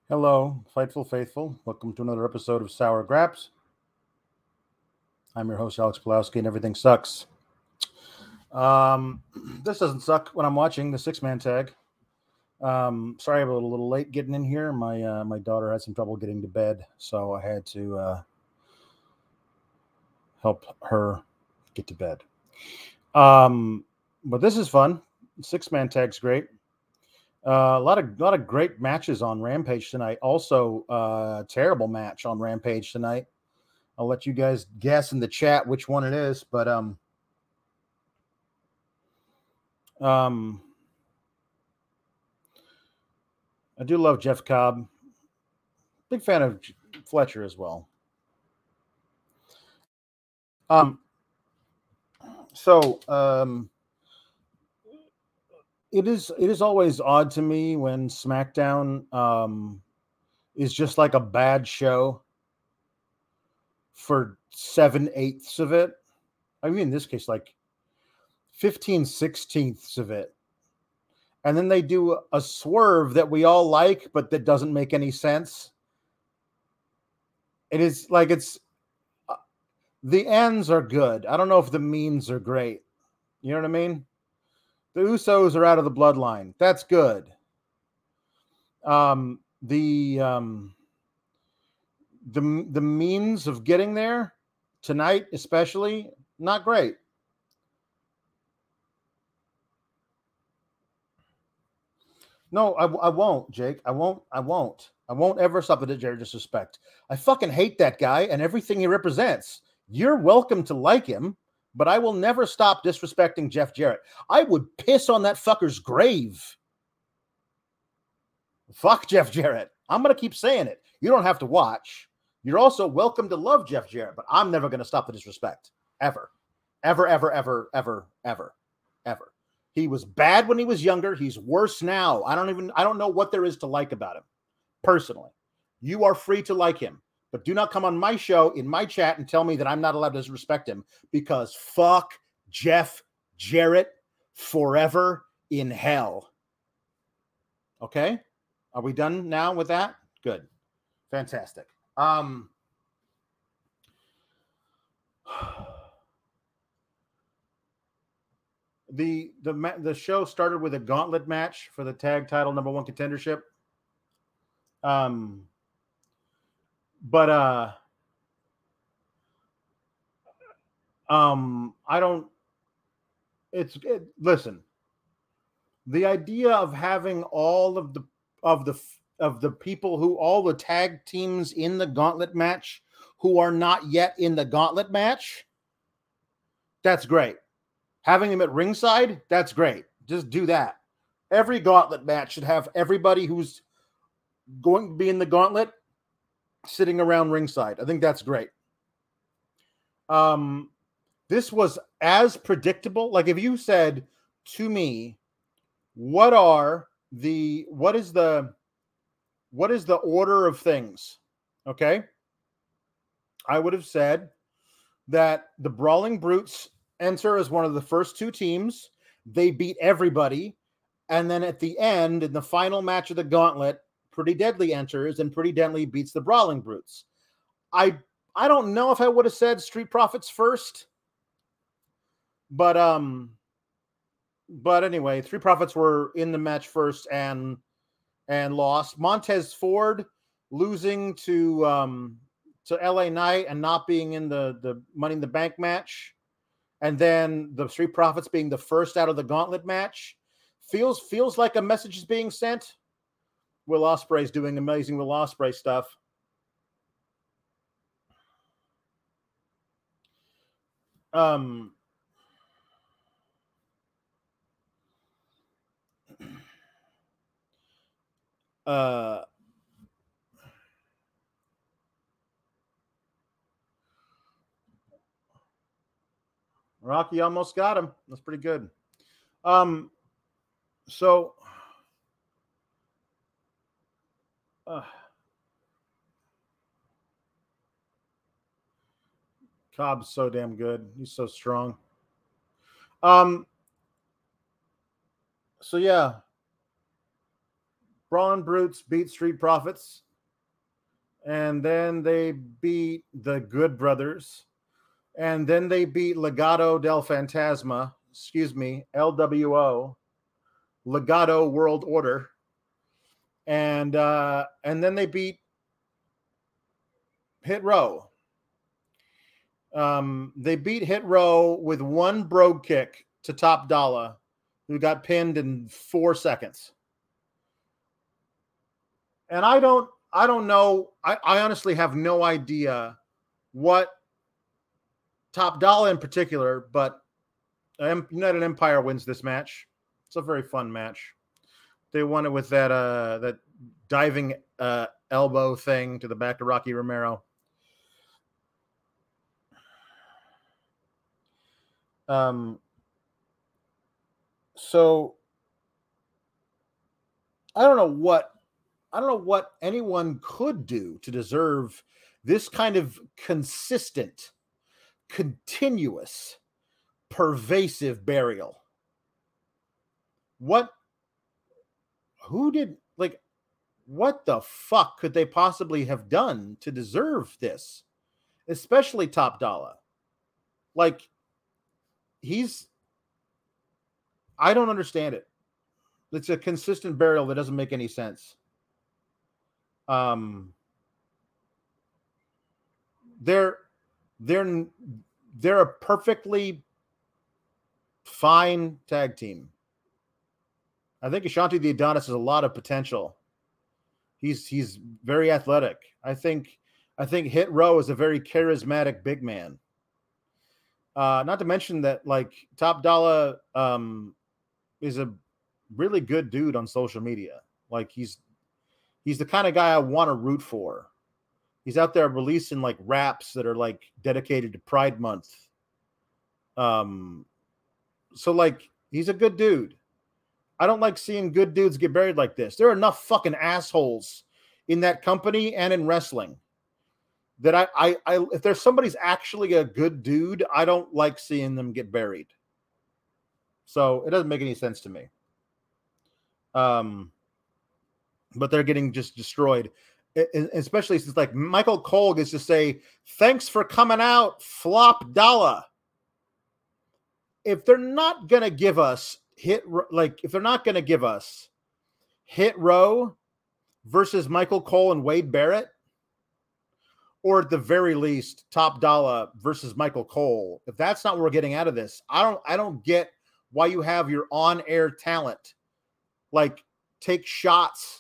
Hello, Fightful Faithful. Welcome to another episode of Sour Graps. I'm your host, Alex Pulowski, and everything sucks. Um, this doesn't suck when I'm watching the six-man tag. Sorry I'm a little late getting in here. My daughter had some trouble getting to bed, so I had to help her get to bed. But this is fun. Six-man tag's great. A lot of great matches on Rampage tonight. Also, terrible match on Rampage tonight. I'll let you guys guess in the chat which one it is, but I do love Jeff Cobb. Big fan of Fletcher as well. Um, so it is always odd to me when SmackDown is just like a bad show for 7/8 of it. I mean, in this case, like 15/16 of it. And then they do a swerve that we all like, but that doesn't make any sense. It is like the ends are good. I don't know if the means are great. You know what I mean? The Usos are out of the bloodline. That's good. Um, the um, the means of getting there tonight, especially, not great. No, I won't, Jake. I won't. I won't ever stop the Jerry disrespect. I fucking hate that guy and everything he represents. You're welcome to like him, but I will never stop disrespecting Jeff Jarrett. I would piss on that fucker's grave. Fuck Jeff Jarrett. I'm going to keep saying it. You don't have to watch. You're also welcome to love Jeff Jarrett, but I'm never going to stop the disrespect. Ever. Ever, ever, ever, ever, ever, ever. He was bad when he was younger. He's worse now. I don't know what there is to like about him. Personally. You are free to like him, but do not come on my show in my chat and tell me that I'm not allowed to disrespect him, because fuck Jeff Jarrett forever in hell. Okay? Are we done now with that? Good. Fantastic. The show started with a gauntlet match for the tag title #1 contendership. But I don't. Listen. The idea of having all of the people who all the tag teams in the gauntlet match who are not yet in the gauntlet match, that's great. Having them at ringside, that's great. Just do that. Every gauntlet match should have everybody who's going to be in the gauntlet sitting around ringside. I think that's great. This was as predictable. Like if you said to me, what is the order of things? Okay. I would have said that the Brawling Brutes enter as one of the first two teams. They beat everybody. And then at the end, in the final match of the gauntlet, Pretty Deadly enters and Pretty Deadly beats the Brawling Brutes. I don't know if I would have said Street Profits first, but anyway, Street Profits were in the match first and lost. Montez Ford losing to LA Knight and not being in the Money in the Bank match, and then the Street Profits being the first out of the gauntlet match feels like a message is being sent. Will Ospreay's doing amazing Will Ospreay stuff. Rocky almost got him. That's pretty good. So Cobb's so damn good. He's so strong. So yeah. Brawling Brutes beat Street Profits. And then they beat the Good Brothers. And then they beat Legado del Fantasma, LWO, Legado World Order. And then they beat Hit Row. They beat Hit Row with one brogue kick to Top Dollar, who got pinned in 4 seconds. And I don't know. I honestly have no idea what Top Dollar in particular, but United Empire wins this match. It's a very fun match. They won it with that diving elbow thing to the back of Rocky Romero. So I don't know what anyone could do to deserve this kind of consistent, continuous, pervasive burial. What the fuck could they possibly have done to deserve this? Especially Top Dollar. Like, I don't understand it. It's a consistent burial that doesn't make any sense. They're a perfectly fine tag team. I think Ashanti the Adonis has a lot of potential. He's very athletic. I think Hit Row is a very charismatic big man. Not to mention that, like, Top Dollar is a really good dude on social media. Like, he's the kind of guy I want to root for. He's out there releasing like raps that are like dedicated to Pride Month. So like, he's a good dude. I don't like seeing good dudes get buried like this. There are enough fucking assholes in that company and in wrestling that I if there's somebody's actually a good dude, I don't like seeing them get buried. So it doesn't make any sense to me. But they're getting just destroyed, especially since like Michael Cole gets to say, "Thanks for coming out, Flop Dollar." If they're not gonna give us Hit Row versus Michael Cole and Wade Barrett, or at the very least Top Dollar versus Michael Cole, if that's not what we're getting out of this, I don't get why you have your on-air talent like take shots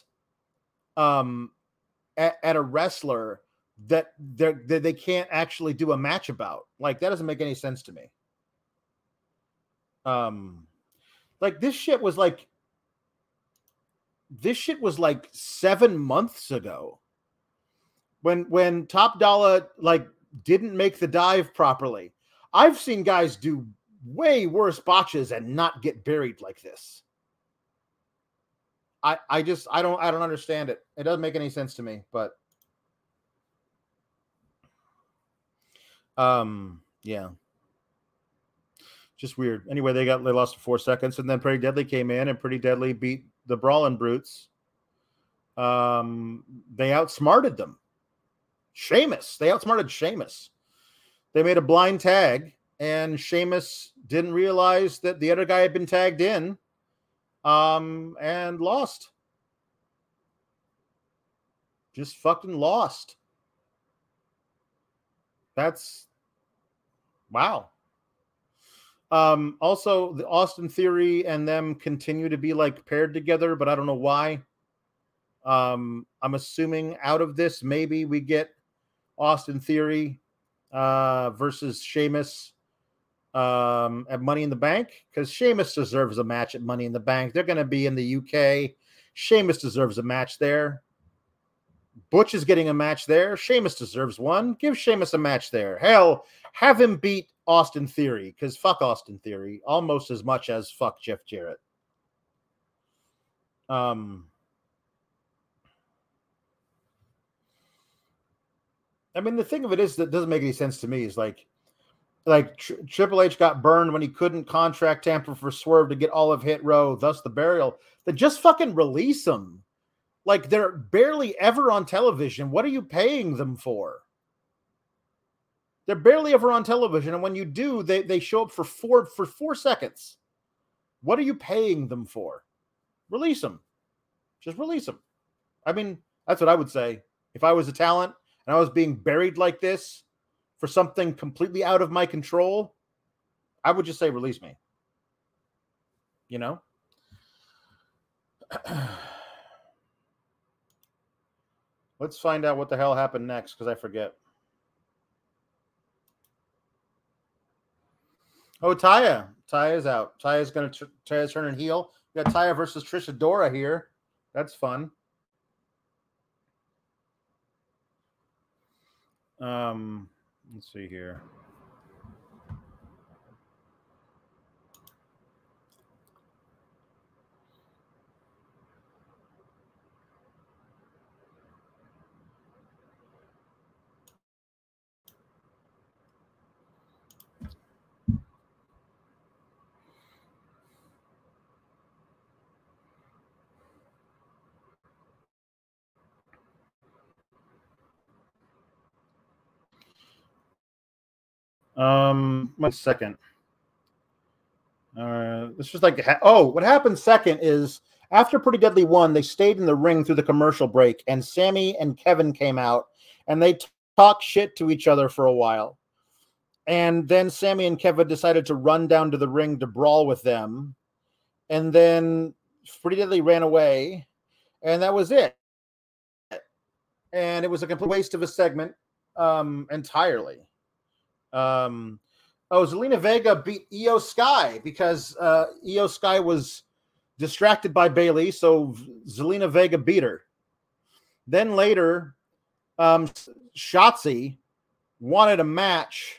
at a wrestler that they can't actually do a match about. Like, that doesn't make any sense to me. Like, this shit was like 7 months ago when Top Dollar like didn't make the dive properly. I've seen guys do way worse botches and not get buried like this. I don't understand it. It doesn't make any sense to me, but yeah. Just weird. Anyway, they lost for 4 seconds, and then Pretty Deadly came in, and Pretty Deadly beat the Brawling Brutes. They outsmarted them. They outsmarted Sheamus. They made a blind tag, and Sheamus didn't realize that the other guy had been tagged in, and lost. Just fucking lost. That's wow. Also, the Austin Theory and them continue to be like paired together, but I don't know why. I'm assuming out of this, maybe we get Austin Theory versus Sheamus at Money in the Bank, because Sheamus deserves a match at Money in the Bank. They're going to be in the UK. Sheamus deserves a match there. Butch is getting a match there. Sheamus deserves one. Give Sheamus a match there. Hell, have him beat Austin Theory, because fuck Austin Theory almost as much as fuck Jeff Jarrett. I mean, the thing of it is that doesn't make any sense to me is like Triple H got burned when he couldn't contract tamper for Swerve to get all of Hit Row, thus the burial. Then just fucking release him. Like, they're barely ever on television. What are you paying them for? They're barely ever on television, and when you do, they show up for 4 seconds. What are you paying them for? Release them. Just release them. I mean, that's what I would say. If I was a talent and I was being buried like this for something completely out of my control, I would just say, release me. You know? Let's find out what the hell happened next, because I forget. Oh, Taya. Taya's out. Taya's going to Taya's turning heel. We got Taya versus Trish Adora here. That's fun. Let's see here. One second. This was like, what happened second is after Pretty Deadly won, they stayed in the ring through the commercial break, and Sammy and Kevin came out, and they talked shit to each other for a while. And then Sammy and Kevin decided to run down to the ring to brawl with them. And then Pretty Deadly ran away, and that was it. And it was a complete waste of a segment entirely. Zelina Vega beat Io Sky because Io Sky was distracted by Bayley, so Zelina Vega beat her. Then later, Shotzi wanted a match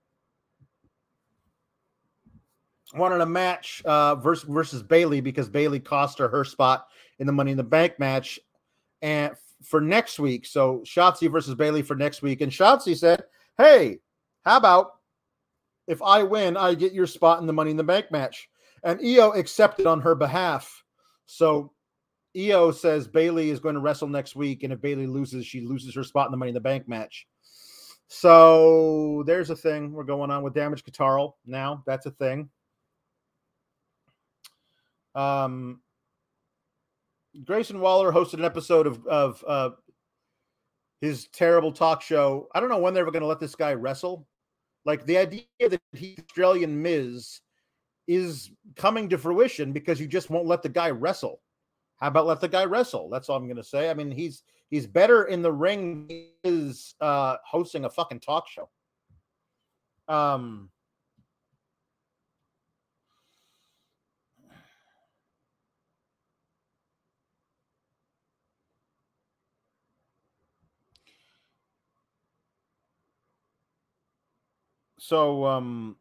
versus Bayley because Bayley cost her spot in the Money in the Bank match and for next week. So Shotzi versus Bayley for next week. And Shotzi said, hey, how about if I win, I get your spot in the Money in the Bank match? And Io accepted on her behalf. So Io says Bayley is going to wrestle next week, and if Bayley loses, she loses her spot in the Money in the Bank match. So there's a thing we're going on with Damage Guitarl now. That's a thing. Grayson Waller hosted an episode of his terrible talk show. I don't know when they're going to let this guy wrestle. Like, the idea that he's Australian Miz is coming to fruition because you just won't let the guy wrestle. How about let the guy wrestle? That's all I'm going to say. I mean, he's better in the ring than he is hosting a fucking talk show. So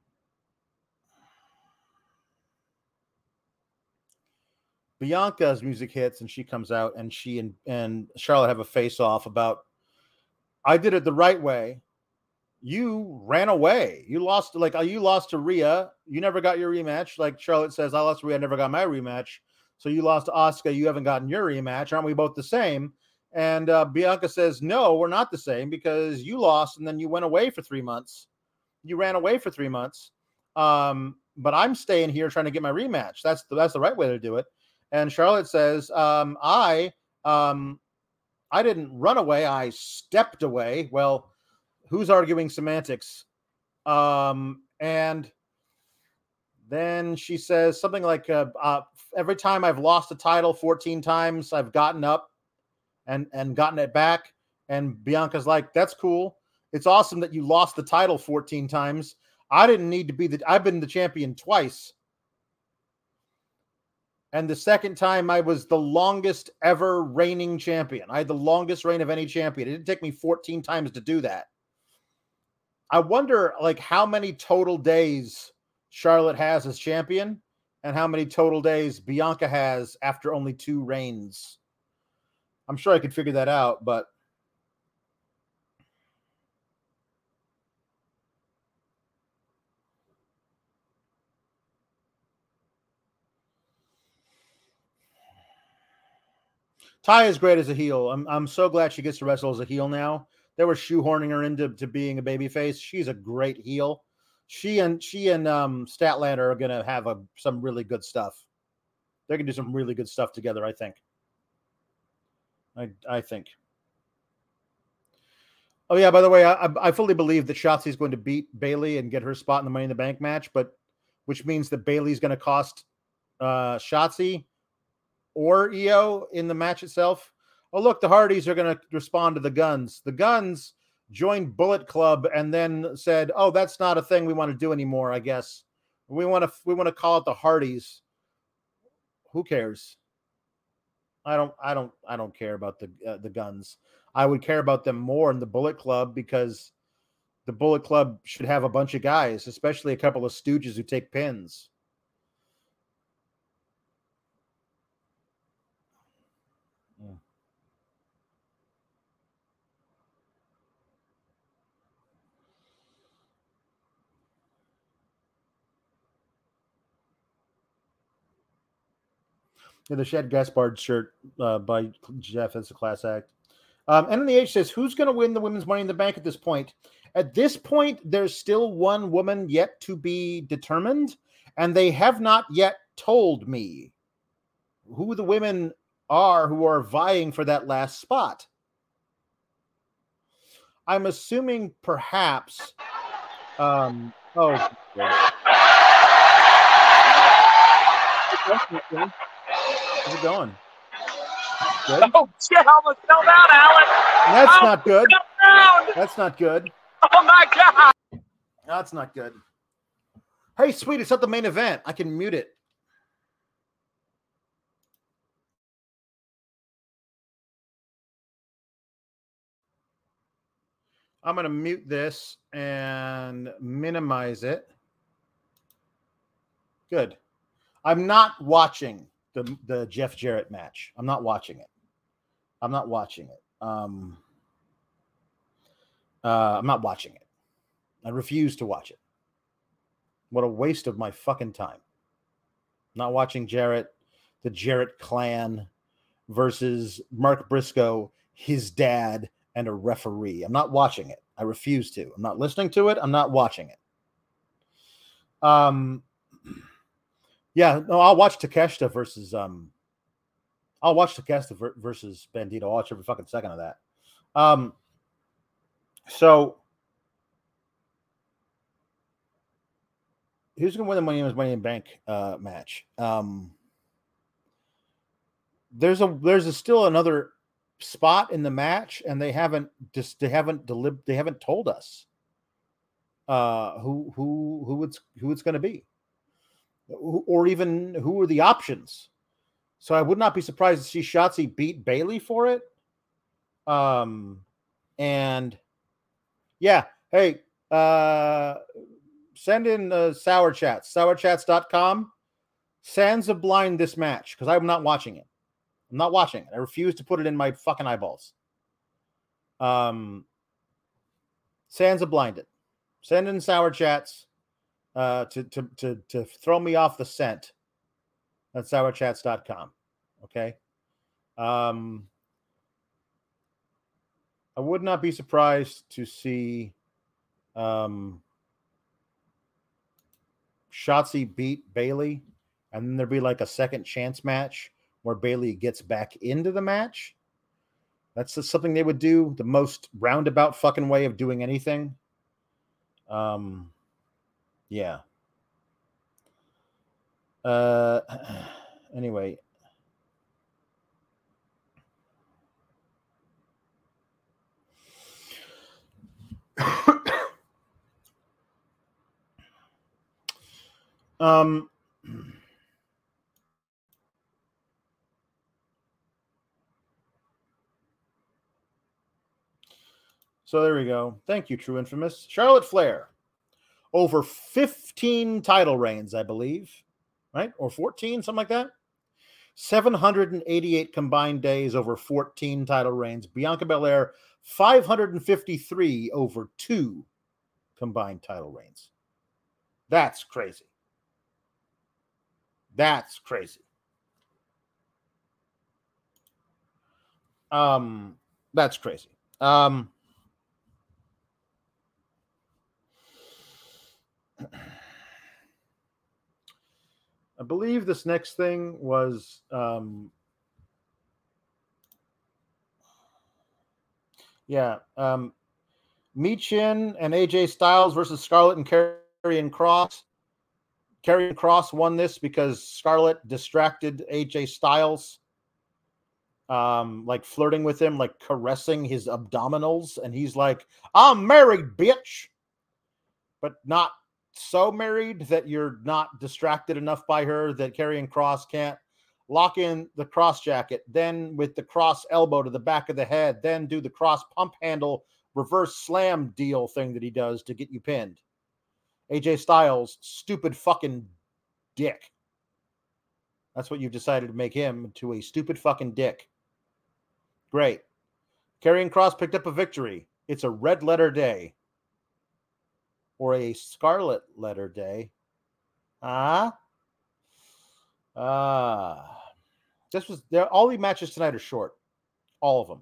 Bianca's music hits and she comes out, and she and Charlotte have a face off about, I did it the right way. You ran away. You lost to Rhea. You never got your rematch. Like Charlotte says, I lost to Rhea, I never got my rematch. So you lost to Asuka. You haven't gotten your rematch. Aren't we both the same? And Bianca says, no, we're not the same because you lost and then you went away for 3 months. You ran away for 3 months. But I'm staying here trying to get my rematch. That's the right way to do it. And Charlotte says, I didn't run away. I stepped away. Well, who's arguing semantics? And then she says something like, every time I've lost a title 14 times, I've gotten up and gotten it back. And Bianca's like, that's cool. It's awesome that you lost the title 14 times. I didn't need to be I've been the champion twice. And the second time I was the longest ever reigning champion. I had the longest reign of any champion. It didn't take me 14 times to do that. I wonder, like, how many total days Charlotte has as champion and how many total days Bianca has after only 2 reigns. I'm sure I could figure that out, but Ty is great as a heel. I'm so glad she gets to wrestle as a heel now. They were shoehorning her into being a babyface. She's a great heel. She and Statlander are gonna have some really good stuff. They're gonna do some really good stuff together. I think. I think. Oh yeah. By the way, I fully believe that Shotzi is going to beat Bayley and get her spot in the Money in the Bank match, but which means that Bayley's going to cost Shotzi or Io in the match itself. Oh look, the Hardys are going to respond to the Guns. The Guns joined Bullet Club and then said, "Oh, that's not a thing we want to do anymore. I guess we want to call it the Hardys." Who cares? I don't care about the Guns. I would care about them more in the Bullet Club because the Bullet Club should have a bunch of guys, especially a couple of stooges who take pins. Yeah, the Shad Gaspard shirt by Jeff as a class act. NNH says, who's going to win the women's Money in the Bank at this point? At this point, there's still one woman yet to be determined, and they have not yet told me who the women are who are vying for that last spot. I'm assuming perhaps. Oh, good. How's it going? Good? Oh, shit, I almost fell down, Alan. That's not good. That's not good. Oh, my God. That's not good. Hey, sweet, it's not the main event. I can mute it. I'm going to mute this and minimize it. Good. I'm not watching the Jeff Jarrett match. I'm not watching it. I'm not watching it. I'm not watching it. I refuse to watch it. What a waste of my fucking time. Not watching Jarrett, the Jarrett clan versus Mark Briscoe, his dad, and a referee. I'm not watching it. I refuse to. I'm not listening to it. I'm not watching it. Yeah, no, I'll watch Takeshita versus versus Bandito. I'll watch every fucking second of that. So who's gonna win the Money in Bank match? There's still another spot in the match, and they haven't told us who it's going to be, or even who are the options. So I would not be surprised to see Shotzi beat Bayley for it. And yeah, hey, send in sour chats, sourchats.com. Sansa blind this match because I'm not watching it. I'm not watching it. I refuse to put it in my fucking eyeballs. Sansa blinded. Send in sour chats to throw me off the scent at sourchats.com. Okay. I would not be surprised to see Shotzi beat Bayley, and then there'd be like a second chance match where Bayley gets back into the match. That's just something they would do. The most roundabout fucking way of doing anything. Yeah. Anyway. So there we go. Thank you, True Infamous. Charlotte Flair. Over 15 title reigns, I believe. Right? Or 14, something like that. 788 combined days over 14 title reigns. Bianca Belair, 553 over 2 combined title reigns. That's crazy. That's crazy. That's crazy. I believe this next thing was Michin and AJ Styles versus Scarlett and Karrion Kross. Karrion Kross won this because Scarlett distracted AJ Styles, like flirting with him, like caressing his abdominals, and he's like, "I'm married, bitch," but not so married that you're not distracted enough by her that Karrion Kross can't lock in the cross jacket, then with the cross elbow to the back of the head, then do the cross pump handle reverse slam deal thing that he does to get you pinned. AJ Styles, stupid fucking dick. That's what you've decided to make him, to a stupid fucking dick. Great. Karrion Kross picked up a victory. It's a red letter day. Or a scarlet letter day. This was there. All the matches tonight are short. All of them.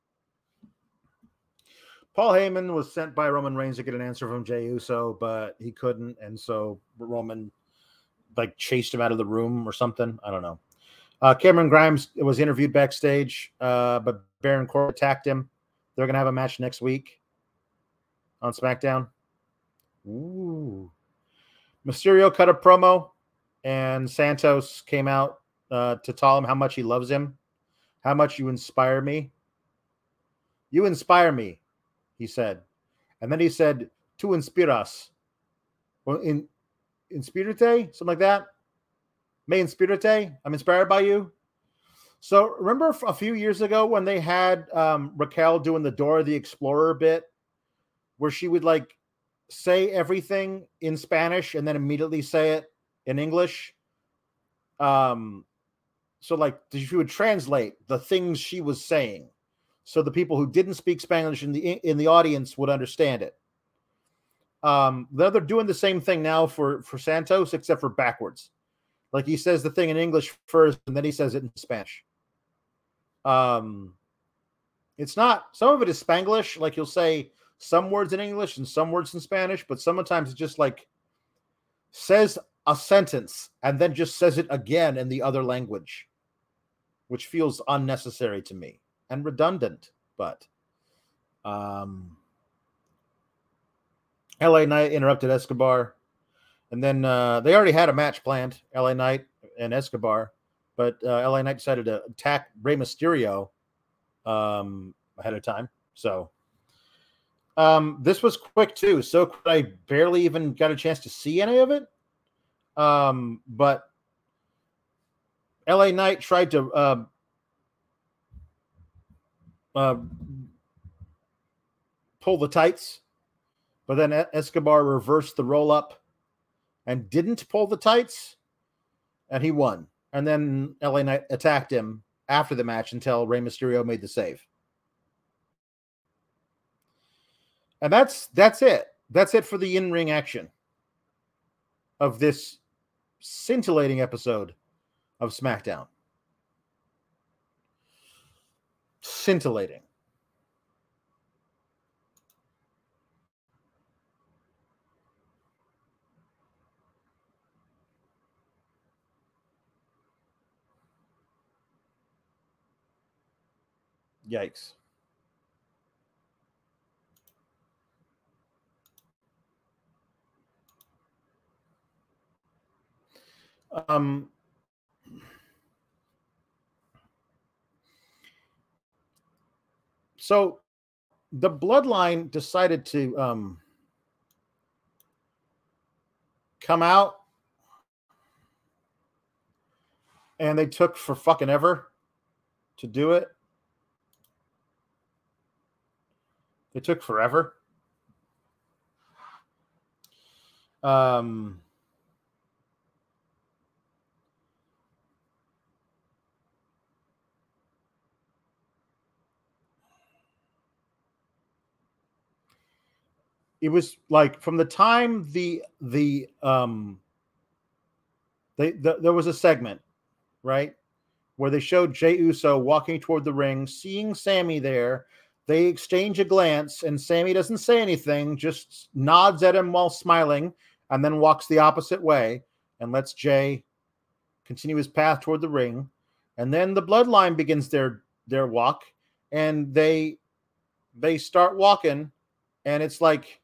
Paul Heyman was sent by Roman Reigns to get an answer from Jey Uso, but he couldn't, and so Roman like chased him out of the room or something. I don't know. Cameron Grimes was interviewed backstage, but Baron Corbin attacked him. They're gonna have a match next week on SmackDown. Ooh. Mysterio cut a promo, and Santos came out to tell him how much he loves him, how much you inspire me. You inspire me, he said. And then he said, to inspire us. Well, inspirite? Something like that. Me inspirite? I'm inspired by you. So remember a few years ago when they had Raquel doing the Dora the Explorer bit, where she would like say everything in Spanish and then immediately say it in English. So like she would translate the things she was saying, so the people who didn't speak Spanish in the audience would understand it. They're doing the same thing now for Santos, except for backwards. Like he says the thing in English first, and then he says it in Spanish. It's not. Some of it is Spanglish. Like he'll say some words in English and some words in Spanish, but sometimes it just like says a sentence and then just says it again in the other language, which feels unnecessary to me and redundant. But LA Knight interrupted Escobar, and then they already had a match planned, LA Knight and Escobar, but LA Knight decided to attack Rey Mysterio ahead of time. So this was quick too. So I barely even got a chance to see any of it. But LA Knight tried to pull the tights, but then Escobar reversed the roll up and didn't pull the tights, and he won. And then LA Knight attacked him after the match until Rey Mysterio made the save. And that's it. That's it for the in-ring action of this scintillating episode of SmackDown. Scintillating. Yikes. So the Bloodline decided to come out, and they took for fucking ever to do it. It took forever. It was like from the time there was a segment, right, where they showed Jey Uso walking toward the ring, seeing Sami there. They exchange a glance, and Sami doesn't say anything, just nods at him while smiling, and then walks the opposite way and lets Jey continue his path toward the ring. And then the Bloodline begins their walk, and they start walking, and it's like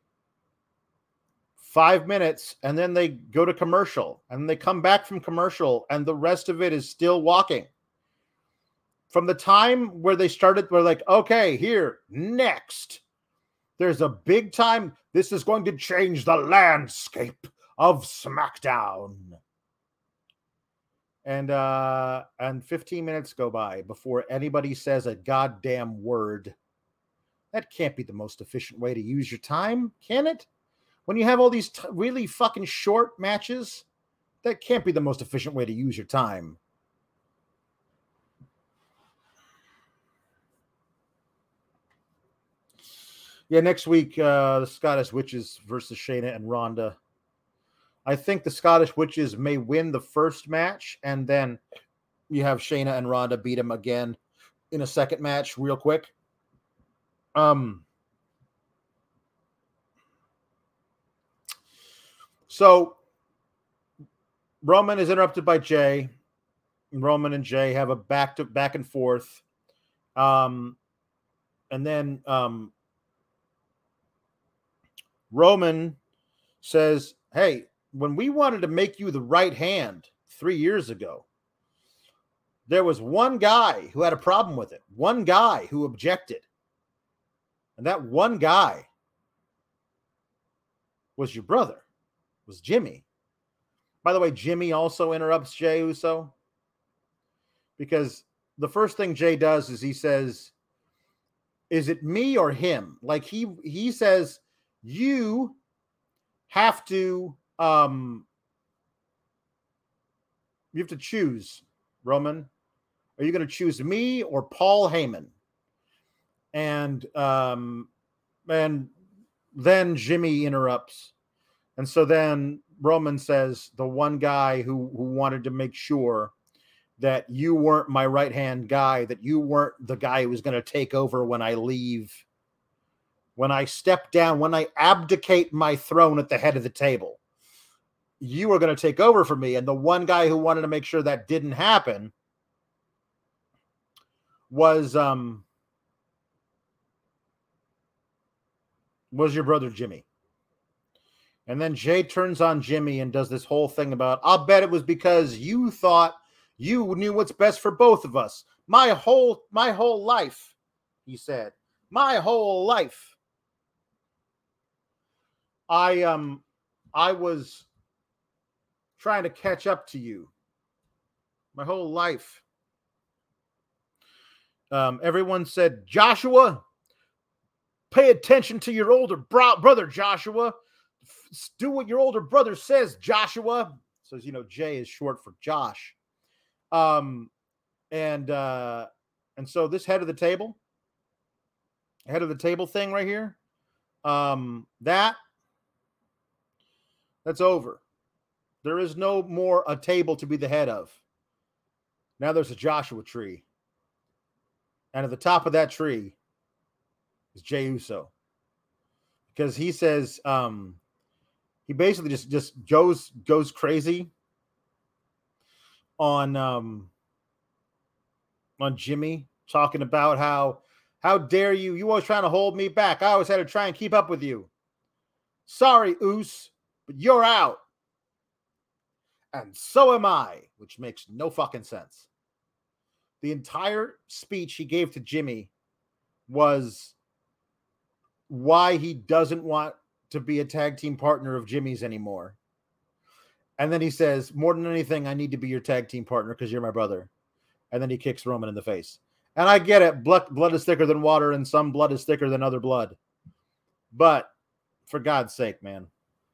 5 minutes, and then they go to commercial, and they come back from commercial, and the rest of it is still walking. From the time where they started, we're like, okay, here, next. There's a big time. This is going to change the landscape of SmackDown. And 15 minutes go by before anybody says a goddamn word. That can't be the most efficient way to use your time, can it? When you have all these really fucking short matches, that can't be the most efficient way to use your time. Yeah, next week, the Scottish Witches versus Shayna and Ronda. I think the Scottish Witches may win the first match, and then you have Shayna and Ronda beat them again in a second match real quick. So Roman is interrupted by Jey. Roman and Jey have a back and forth. And then Roman says, hey, when we wanted to make you the right hand 3 years ago, there was one guy who had a problem with it. One guy who objected. And that one guy was your brother, was Jimmy. By the way, Jimmy also interrupts Jey Uso, because the first thing Jey does is he says, is it me or him? Like he says, you have to choose, Roman. Are you going to choose me or Paul Heyman? And then Jimmy interrupts. And so then Roman says, the one guy who wanted to make sure that you weren't my right-hand guy, that you weren't the guy who was going to take over when I leave, when I step down, when I abdicate my throne at the head of the table, you are going to take over for me. And the one guy who wanted to make sure that didn't happen was your brother Jimmy. And then Jey turns on Jimmy and does this whole thing about, I'll bet it was because you thought you knew what's best for both of us. My whole life, he said. My whole life. I was trying to catch up to you. My whole life. Everyone said, Joshua, pay attention to your older brother, Joshua. Do what your older brother says, Joshua. So, Jey is short for Josh. And so this head of the table thing right here, that's over. There is no more a table to be the head of. Now there's a Joshua tree. And at the top of that tree is Jey Uso. Because he says, he basically just goes crazy on Jimmy, talking about how dare you always trying to hold me back. I always had to try and keep up with you. Sorry, Oos, but you're out. And so am I, which makes no fucking sense. The entire speech he gave to Jimmy was why he doesn't want to be a tag team partner of Jimmy's anymore. And then he says, more than anything, I need to be your tag team partner because you're my brother. And then he kicks Roman in the face. And I get it. Blood is thicker than water, and some blood is thicker than other blood. But for God's sake, man.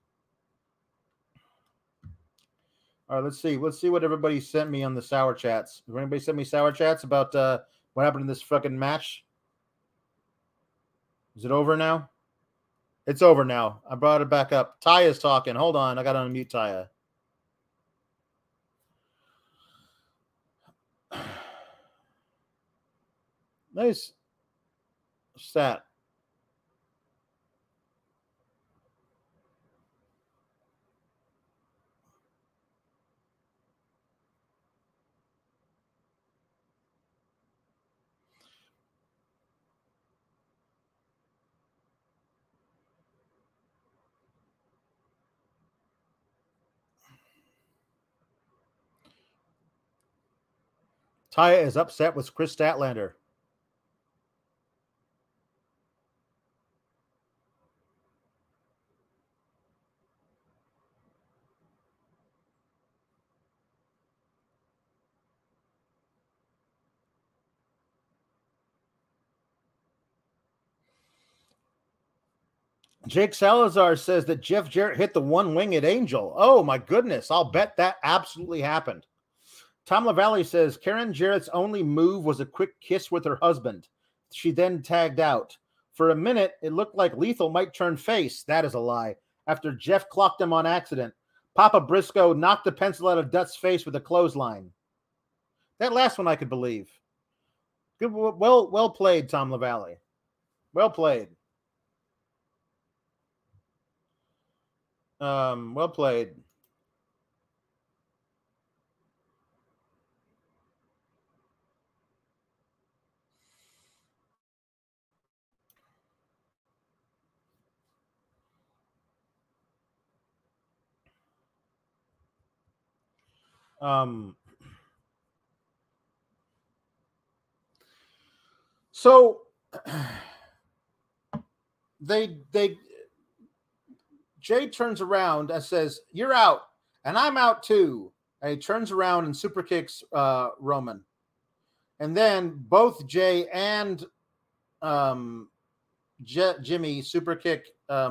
All right, let's see. Let's see what everybody sent me on the sour chats. Did anybody send me sour chats about what happened in this fucking match? Is it over now? It's over now. I brought it back up. Taya's talking. Hold on. I got to unmute Taya. Nice stat. Taya is upset with Chris Statlander. Jake Salazar says that Jeff Jarrett hit the one-winged angel. Oh, my goodness. I'll bet that absolutely happened. Tom LaValle says Karen Jarrett's only move was a quick kiss with her husband. She then tagged out. For a minute, it looked like Lethal might turn face. That is a lie. After Jeff clocked him on accident, Papa Briscoe knocked the pencil out of Dutt's face with a clothesline. That last one I could believe. Good, well played, Tom LaValle. Well played. Well played. So Jay turns around and says, "You're out, and I'm out too." And he turns around and super kicks Roman, and then both Jay and Jimmy super kick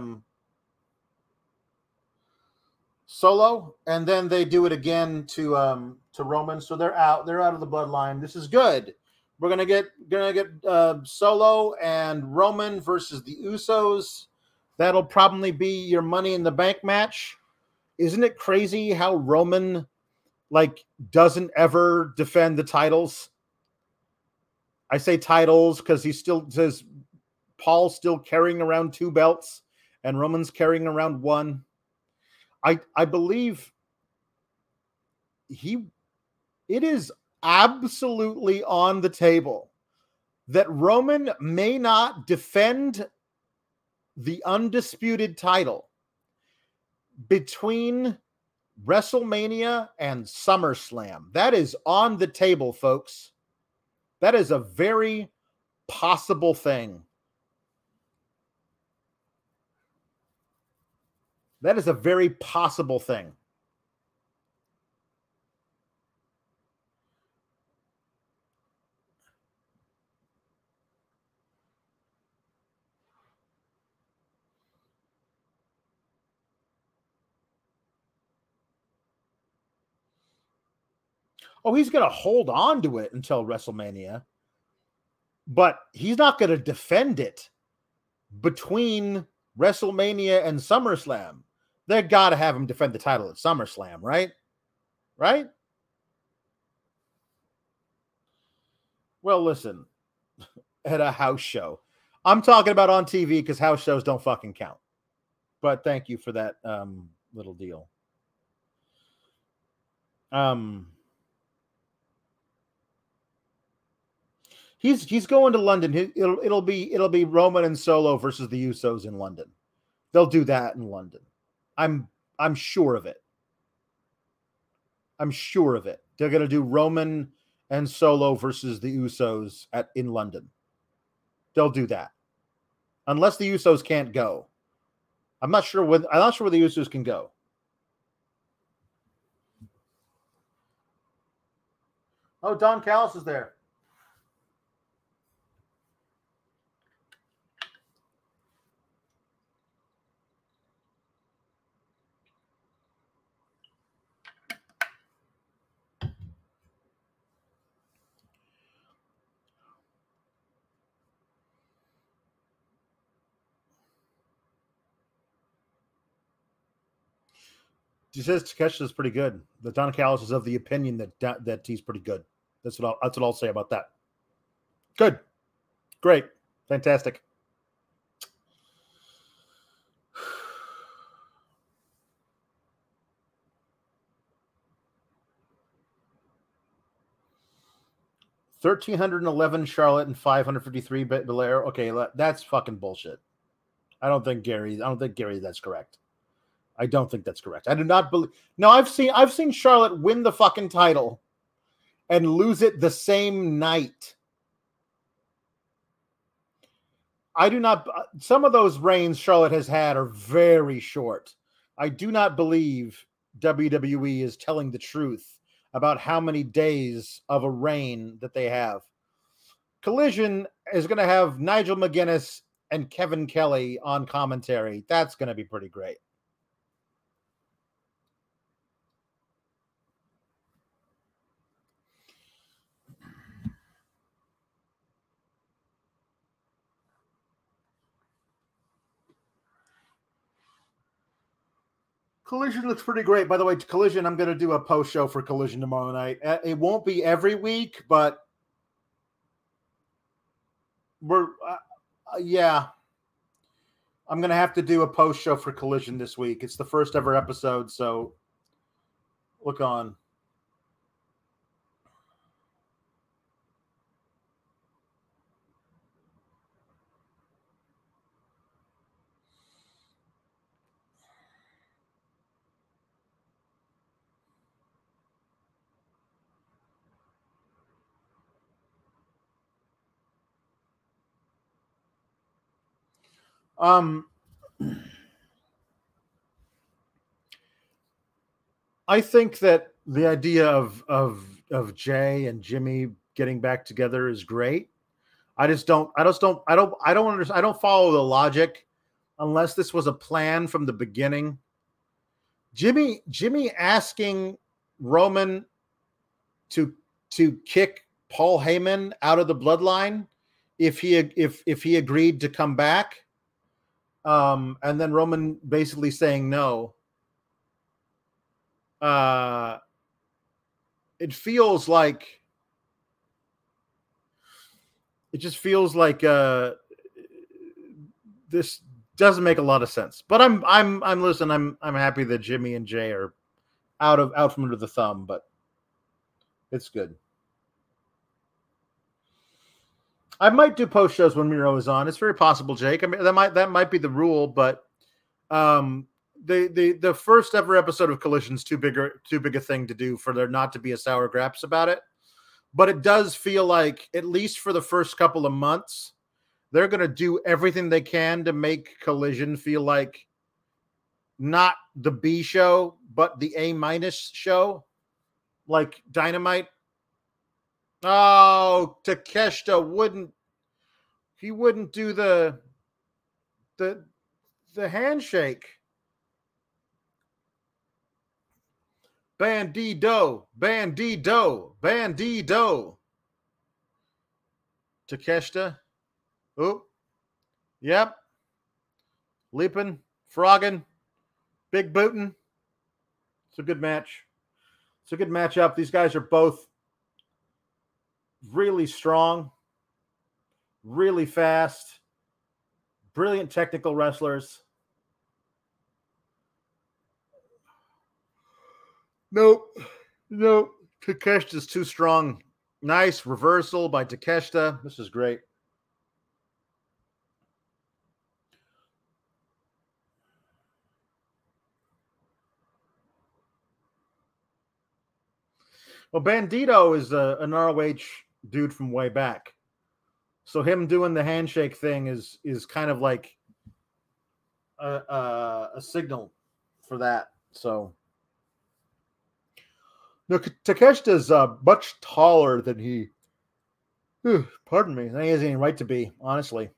Solo, and then they do it again to Roman. So they're out. They're out of the bloodline. This is good. We're gonna get Solo and Roman versus the Usos. That'll probably be your Money in the Bank match. Isn't it crazy how Roman doesn't ever defend the titles? I say titles because he still says Paul's still carrying around 2 belts and Roman's carrying around 1. I believe it is absolutely on the table that Roman may not defend the undisputed title between WrestleMania and SummerSlam. That is on the table, folks. That is a very possible thing. That is a very possible thing. Oh, he's going to hold on to it until WrestleMania, but he's not going to defend it between WrestleMania and SummerSlam. They got to have him defend the title at SummerSlam, right? Right? Well, listen, at a house show. I'm talking about on TV because house shows don't fucking count. But thank you for that little deal. He's going to London. It'll be Roman and Solo versus the Usos in London. They'll do that in London. I'm sure of it. I'm sure of it. They're going to do Roman and Solo versus the Usos in London. They'll do that. Unless the Usos can't go. I'm not sure where the Usos can go. Oh, Don Callis is there. He says Takeshita is pretty good. The Don Callis is of the opinion that he's pretty good. That's what I'll say about that. Good. Great. Fantastic. $1,311 Charlotte and 553 Belair. Okay, that's fucking bullshit. I don't think Gary that's correct. I don't think that's correct. I do not believe. No, I've seen Charlotte win the fucking title and lose it the same night. I do not. Some of those reigns Charlotte has had are very short. I do not believe WWE is telling the truth about how many days of a reign that they have. Collision is going to have Nigel McGuinness and Kevin Kelly on commentary. That's going to be pretty great. Collision looks pretty great. By the way, Collision, I'm going to do a post show for Collision tomorrow night. It won't be every week, but yeah. I'm going to have to do a post show for Collision this week. It's the first ever episode, so look on. I think that the idea of Jay and Jimmy getting back together is great. I don't understand. I don't follow the logic unless this was a plan from the beginning. Jimmy asking Roman to kick Paul Heyman out of the bloodline if he agreed to come back. And then Roman basically saying no. It just feels like this doesn't make a lot of sense. But I'm happy that Jimmy and Jay are out from under the thumb, but it's good. I might do post shows when Miro is on. It's very possible, Jake. I mean, that might be the rule, but the first ever episode of Collision's too big a thing to do for there not to be a sour graps about it. But it does feel like, at least for the first couple of months, they're going to do everything they can to make Collision feel like not the B show, but the A- show, like Dynamite. Oh, Takeshita wouldn't do the handshake. Bandido. Takeshita. Oh, yep. Leaping, frogging, big booting. It's a good match. It's a good matchup. These guys are both really strong, really fast, brilliant technical wrestlers. Nope. Takeshita's too strong. Nice reversal by Takeshita. This is great. Well, Bandito is an ROH dude from way back. So him doing the handshake thing is kind of like a signal for that. So no, Takeshita's much taller than he. Pardon me. He has any right to be, honestly.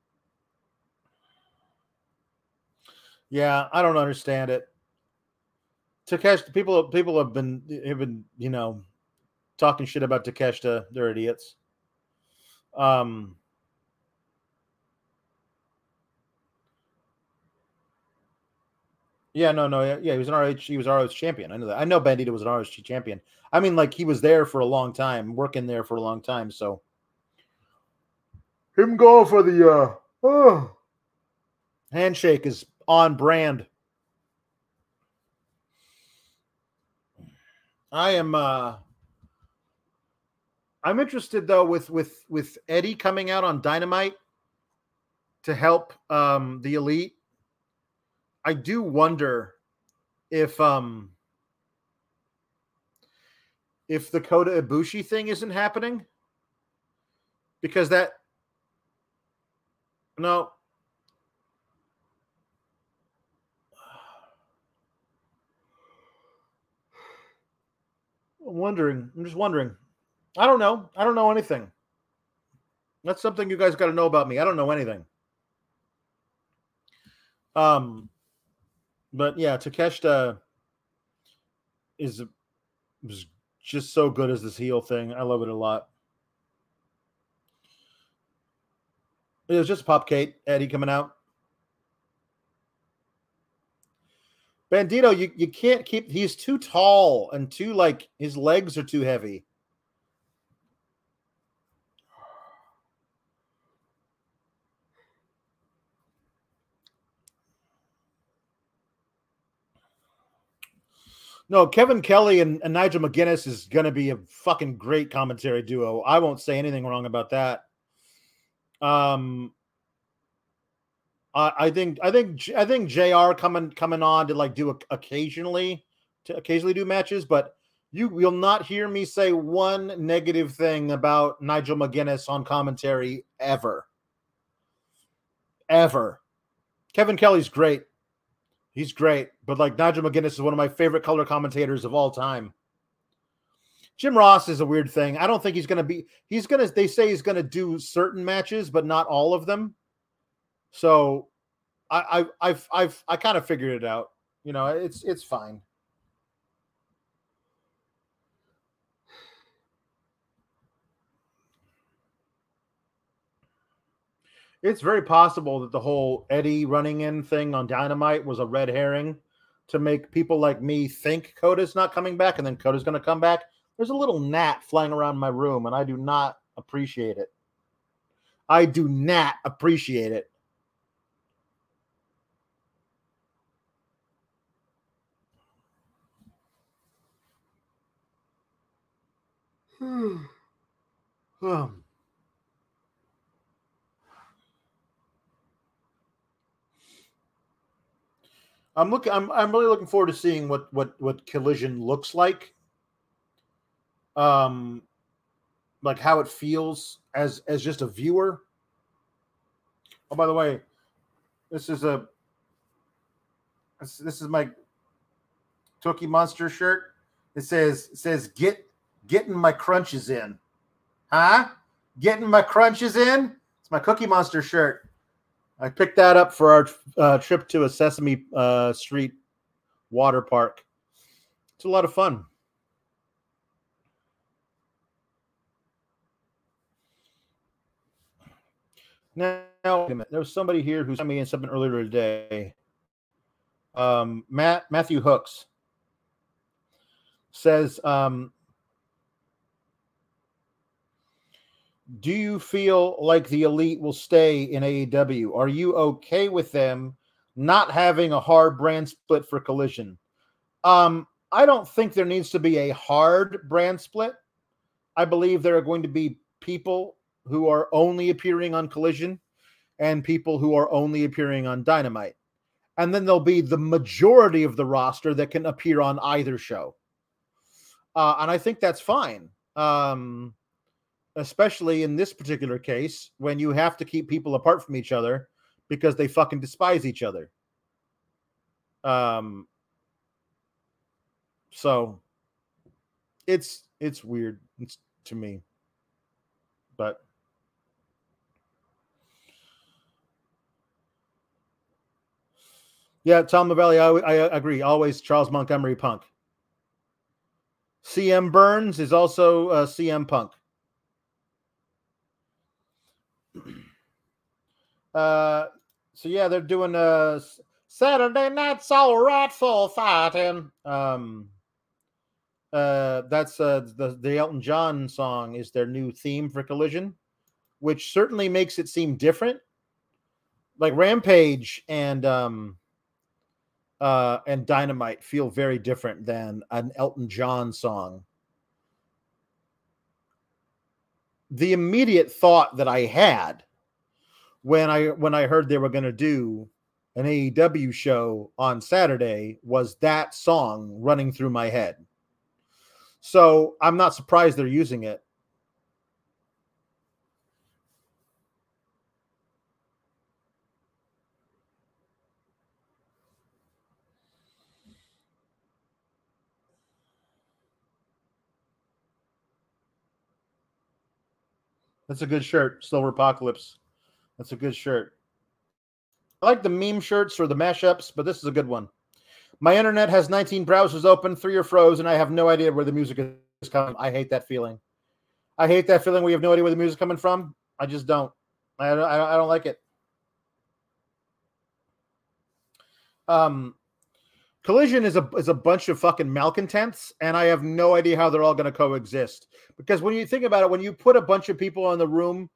Yeah, I don't understand it. Takeshita, people have been talking shit about Takeshita. They're idiots. Yeah, he was an ROH. He was ROH champion. I know that. I know Bandito was an ROH champion. I mean, like, he was there for a long time, working there for a long time. So him going for the handshake is on brand. I'm interested though with Eddie coming out on Dynamite to help the Elite. I do wonder if the Kota Ibushi thing isn't happening, because I'm just wondering. I don't know anything. That's something you guys got to know about me. I don't know anything. But yeah, Takeshita is just so good as this heel thing. I love it a lot. It was just Pop Kate, Eddie coming out. Bandito, you can't keep. He's too tall and too his legs are too heavy. No, Kevin Kelly and Nigel McGuinness is going to be a fucking great commentary duo. I won't say anything wrong about that. I think JR coming on to do occasionally do matches, but you will not hear me say one negative thing about Nigel McGuinness on commentary ever. Kevin Kelly's great. He's great, but Nigel McGuinness is one of my favorite color commentators of all time. Jim Ross is a weird thing. I don't think he's going to be. They say he's going to do certain matches, but not all of them. So, I kind of figured it out. It's fine. It's very possible that the whole Eddie running in thing on Dynamite was a red herring to make people like me think Kota's not coming back, and then Kota's going to come back. There's a little gnat flying around my room, and I do not appreciate it. I do not appreciate it. I'm really looking forward to seeing what Collision looks like. How it feels as just a viewer. Oh, by the way, this is my Cookie Monster shirt. It says getting my crunches in. Huh? Getting my crunches in? It's my Cookie Monster shirt. I picked that up for our trip to a Sesame Street water park. It's a lot of fun. Now, wait a minute. There was somebody here who sent me in something earlier today. Matthew Hooks says, do you feel like the Elite will stay in AEW? Are you okay with them not having a hard brand split for Collision? I don't think there needs to be a hard brand split. I believe there are going to be people who are only appearing on Collision and people who are only appearing on Dynamite. And then there'll be the majority of the roster that can appear on either show. And I think that's fine. Especially in this particular case, when you have to keep people apart from each other because they fucking despise each other. So it's weird to me, but yeah, Tom Lavelli, I agree. Always Charles Montgomery Punk. CM Burns is also CM Punk. So yeah, they're doing Saturday Night's All Right for Fighting. That's the Elton John song is their new theme for Collision. which certainly makes it seem different. Like Rampage and Dynamite feel very different than an Elton John song. The immediate thought that I had when I heard they were going to do an AEW show on Saturday was that song running through my head. So I'm not surprised they're using it. That's a good shirt, Silver Apocalypse. That's a good shirt. I like the meme shirts or the mashups, but this is a good one. My internet has 19 browsers open, 3 are frozen, and I have no idea where the music is coming. I hate that feeling. I hate that feeling where you have no idea where the music is coming from. I just don't. I don't like it. Collision is a bunch of fucking malcontents, and I have no idea how they're all going to coexist. Because when you think about it, when you put a bunch of people in the room,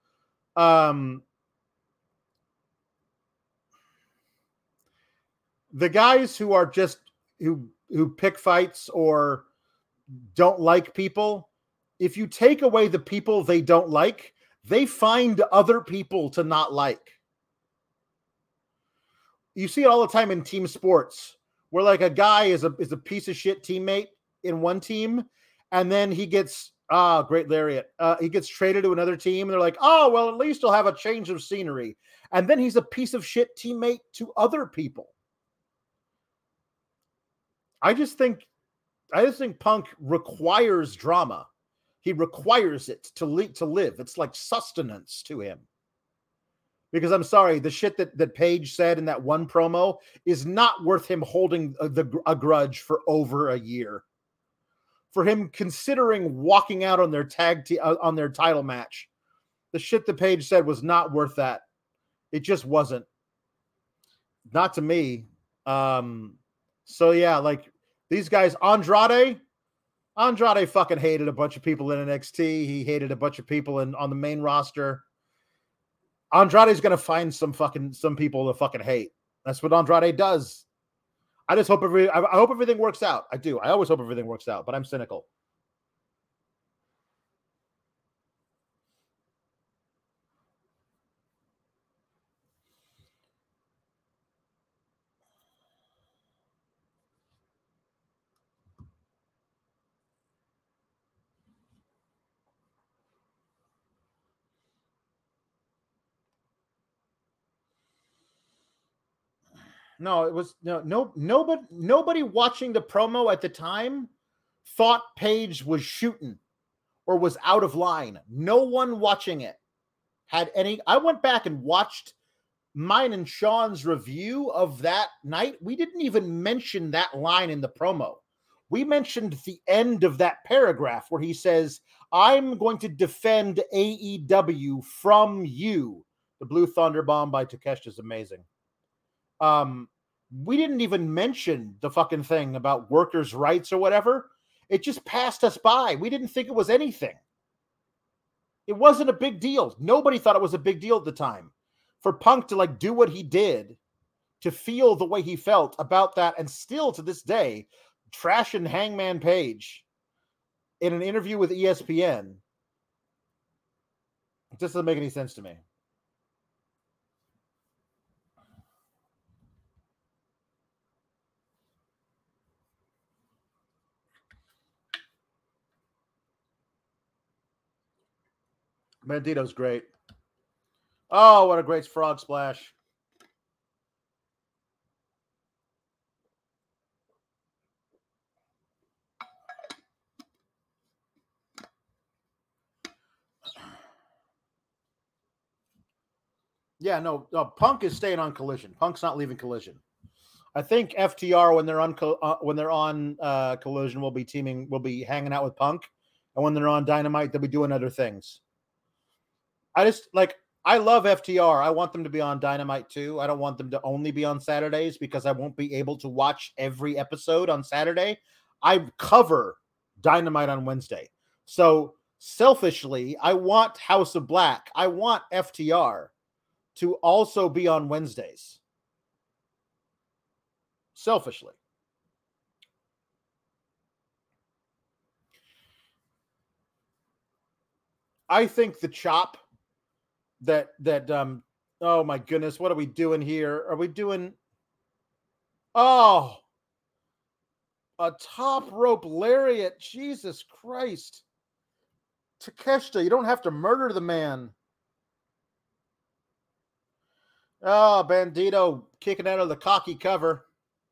the guys who are just who pick fights or don't like people, if you take away the people they don't like, they find other people to not like. You see it all the time in team sports, where like a guy is a piece of shit teammate in one team, and then he gets great lariat. He gets traded to another team, and they're like, oh well, at least he'll have a change of scenery. And then he's a piece of shit teammate to other people. I just think Punk requires drama. He requires it to live. It's like sustenance to him. Because I'm sorry, the shit that Page said in that one promo is not worth him holding a grudge for over a year. For him considering walking out on their on their title match, the shit that Page said was not worth that. It just wasn't. Not to me. So yeah, like these guys, Andrade fucking hated a bunch of people in NXT. He hated a bunch of people on the main roster. Andrade's going to find some people to fucking hate. That's what Andrade does. I just hope I hope everything works out. I do. I always hope everything works out, but I'm cynical. No, it was nobody watching the promo at the time thought Page was shooting or was out of line. No one watching it had any. I went back and watched mine and Sean's review of that night. We didn't even mention that line in the promo. We mentioned the end of that paragraph where he says, I'm going to defend AEW from you. The Blue Thunder Bomb by Takeshita is amazing. We didn't even mention the fucking thing about workers' rights or whatever. It just passed us by. We didn't think it was anything. It wasn't a big deal. Nobody thought it was a big deal at the time. For Punk to like do what he did, to feel the way he felt about that, and still to this day, trashing Hangman Page in an interview with ESPN, it just doesn't make any sense to me. Bandito's great. Oh, what a great frog splash. Yeah, no, Punk is staying on Collision. Punk's not leaving Collision. I think FTR when they're on Collision will be hanging out with Punk, and when they're on Dynamite they'll be doing other things. I love FTR. I want them to be on Dynamite too. I don't want them to only be on Saturdays because I won't be able to watch every episode on Saturday. I cover Dynamite on Wednesday. So selfishly, I want House of Black. I want FTR to also be on Wednesdays. Selfishly. I think the chop oh my goodness, what are we doing here? Are we doing a top rope lariat? Jesus Christ. Takeshita, you don't have to murder the man. Oh, Bandito kicking out of the cocky cover.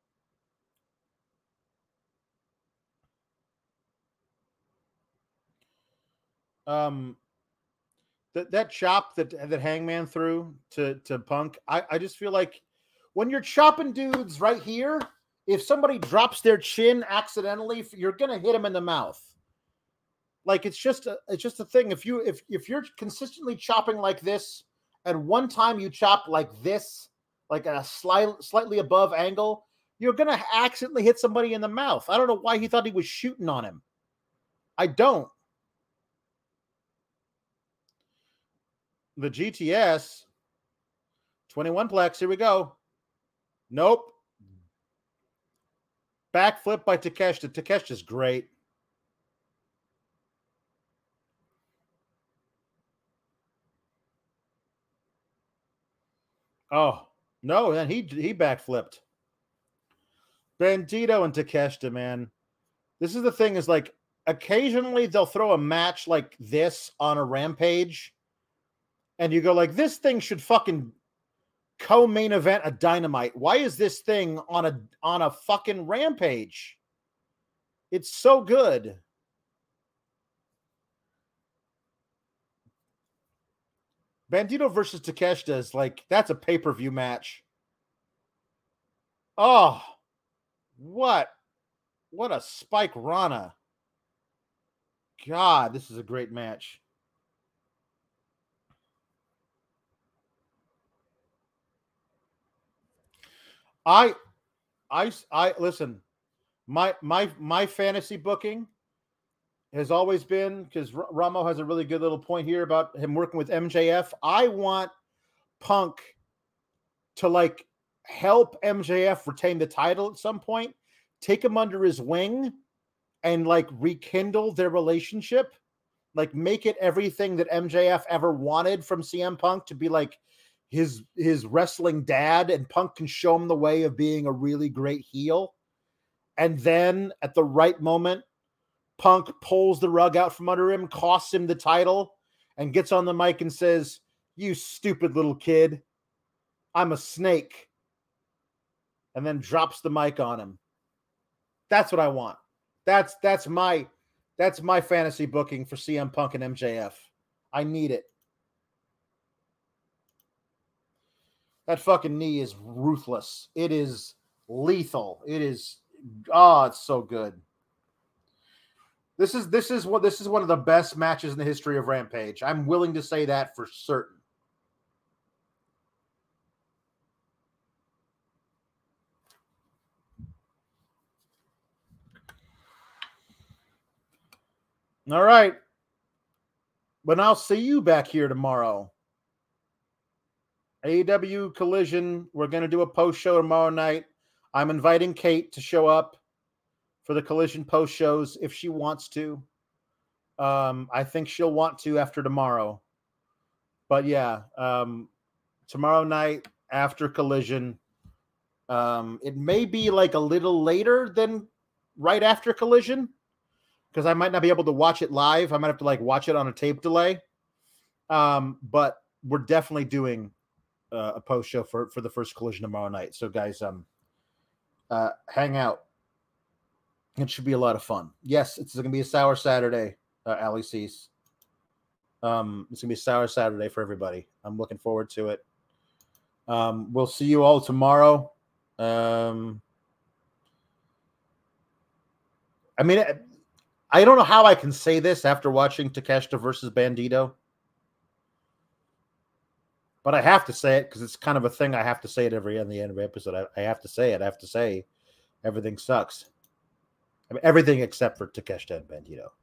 That chop that Hangman threw to Punk, I just feel like when you're chopping dudes right here, if somebody drops their chin accidentally, you're gonna hit them in the mouth. Like it's just a thing. If you're consistently chopping like this, and one time you chop like this, like a slightly above angle, you're gonna accidentally hit somebody in the mouth. I don't know why he thought he was shooting on him. I don't. The GTS 21 plex. Here we go. Nope. Backflip by Takeshita. Takeshita's great. Oh, no, and he backflipped. Bandito and Takeshita, man. This is the thing, is like occasionally they'll throw a match like this on a Rampage, and you go like, this thing should fucking co-main event a Dynamite. Why is this thing on a fucking Rampage? It's so good. Bandito versus Takeshita is like, that's a pay-per-view match. Oh, what a Spike Rana. God, this is a great match. I listen, my fantasy booking has always been, because Ramo has a really good little point here about him working with MJF. I want Punk to like help MJF retain the title at some point, take him under his wing, and like rekindle their relationship, like make it everything that MJF ever wanted from CM Punk, to be like his wrestling dad, and Punk can show him the way of being a really great heel. And then at the right moment, Punk pulls the rug out from under him, costs him the title, and gets on the mic and says, "You stupid little kid, I'm a snake." And then drops the mic on him. That's what I want. That's my fantasy booking for CM Punk and MJF. I need it. That fucking knee is ruthless. It is lethal. It is, it's so good. This is one of the best matches in the history of Rampage. I'm willing to say that for certain. All right. But I'll see you back here tomorrow. AEW Collision. We're going to do a post show tomorrow night. I'm inviting Kate to show up for the Collision post shows if she wants to. I think she'll want to after tomorrow. But yeah, tomorrow night after Collision, it may be like a little later than right after Collision, because I might not be able to watch it live. I might have to like watch it on a tape delay. But we're definitely doing a post show for the first Collision tomorrow night. So guys, hang out. It should be a lot of fun. Yes, it's going to be a sour Saturday, Ali Cease. It's going to be a sour Saturday for everybody. I'm looking forward to it. We'll see you all tomorrow. I mean, I don't know how I can say this after watching Takeshita versus Bandito, but I have to say it because it's kind of a thing. I have to say it on the end of every episode. I have to say it. I have to say everything sucks. I mean, everything except for Takeshita and Bandito.